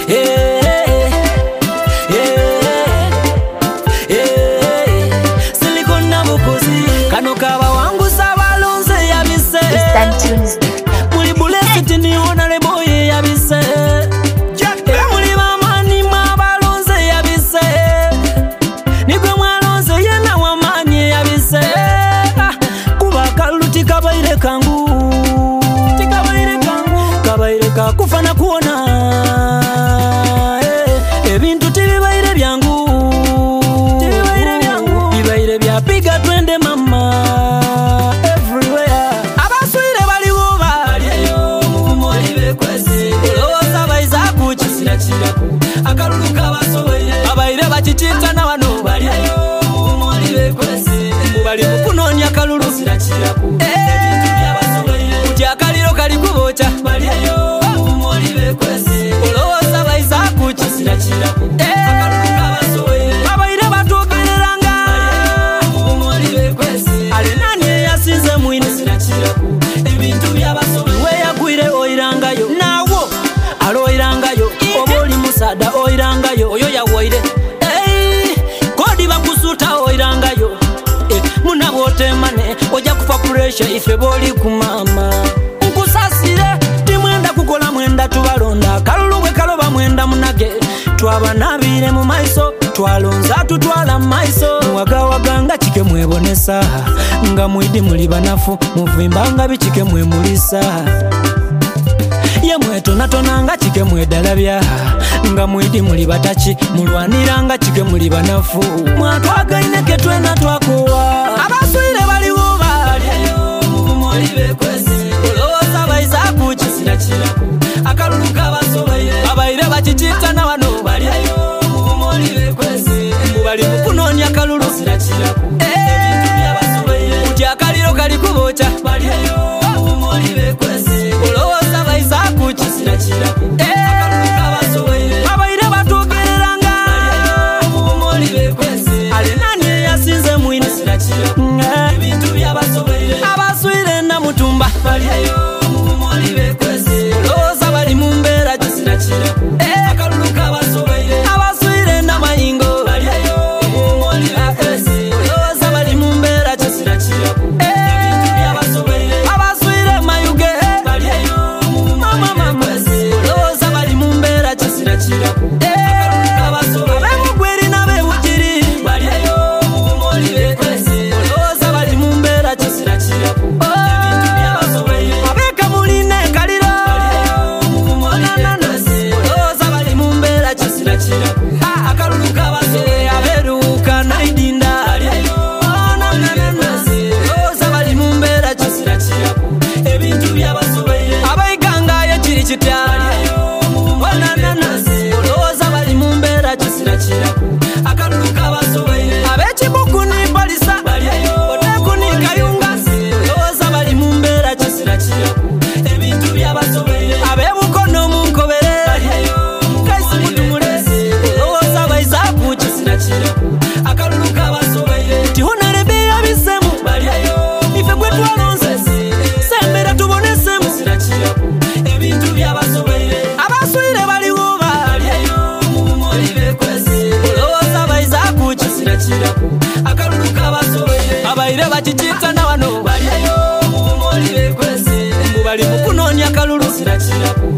Silikona bukozi kano kaba wangu sabalonze yabise muli bulesiti niona leboye yabise muli bamani mwabalonze yabise nigwe mwalonze yena wamanye yabise kuba kaluti kabaire kangu kabaire kakufa na kuona ebintu tibibaire byangu bibaire byapiga twende mama everywhere abaswire baliwo baliyo mumuli bekwese loza baiza kuchisira chiraku akalulu kabasoboye abaire bachichita na wano baliyo mumuli bekwese bali kunonya kalulu sira chiraku ebintu byabasoboye kutya kaliro kali kubocha baliyo mumuli bekwese loza baiza kuchisira chiraku akalulu kabasoboye abaire batugereranga mumuli bekwese alenani yasinze mwine sira chiraku ebintu byabasoboye we yagwire oirangayo nawo aloirangayo oboli musada oirangayo oyo yawoire kodi bakusuta oirangayo munabote mane oja kufa pressure ife boli kumama nkusasire timwenda kukola mwenda tubalonda kalulubwe kaloba mwenda munage twabanabire mu maiso twalonza tutwala maiso wagawaganga chike mwebonesa nga mwidi muli banafu muvimbanga bichike mwemulisa ye mwetonatonanga chike mwedalabya nga mwidi muli batachi mulwaniranga chike muli banafu mwatwagaineke twena twakuwa abaswire baliwo baliyo mumuli bekwese loza baiza kuchisira chiraku akalulu kabasoboye abaire bachichita na wano baliyo mumuli bekwese bali kunonya kalulu sira chiraku ebintu byabasoboye kutya kaliro kali kubocha baliyo mumuli bekwese loza baiza kuchisira chiraku akalulu kabasoboye abaire batugereranga mumuli bekwese alenani yasinze mwine sira chiraku ebintu byabasoboye abaswire na mutumba baliyo mumuli bekwese loza bali mumbera sira chiraku akalulu kabasoboye abaswire na mayingo baliyo mumuli bekwese loza bali mumbera sira chiraku ebintu byabasoboye abaswire mayuge baliyo mumuli bekwese loza bali mumbera sira chiraku akalulu kabasoboye abemugwiri nabewukiri baliyo mumuli bekwese loza bali mumbera sira chiraku ebintu byabasoboye abeka muline kaliro baliyo mumuli bekwese loza bali mumbera sira chiraku akalulu kabasoboye aberuka naidinda baliyo loza bali mumbera sira chiraku ebintu byabasoboye abaiganga yekiri kitya loza bali mumbera sira chiraku akalulu kabasoboye abekibukuni polisa otekuni kayunga loza bali mumbera sira chiraku ebintu byabasoboye abebukono munkobere kaisi mutumule loza baiza kuchisira chiraku akalulu kabasoboye tihunarebe yabisemu ife gwetwalonze sembera tubonesemu sira chiraku ebintu byabasoboye abaswire baliwo baliyo mumuli bekwese loza baiza kuchisira chiraku akalulu kabasoboye abaire bachichita na wano baliyo mumuli bekwese bali kunonya kalulu sira chiraku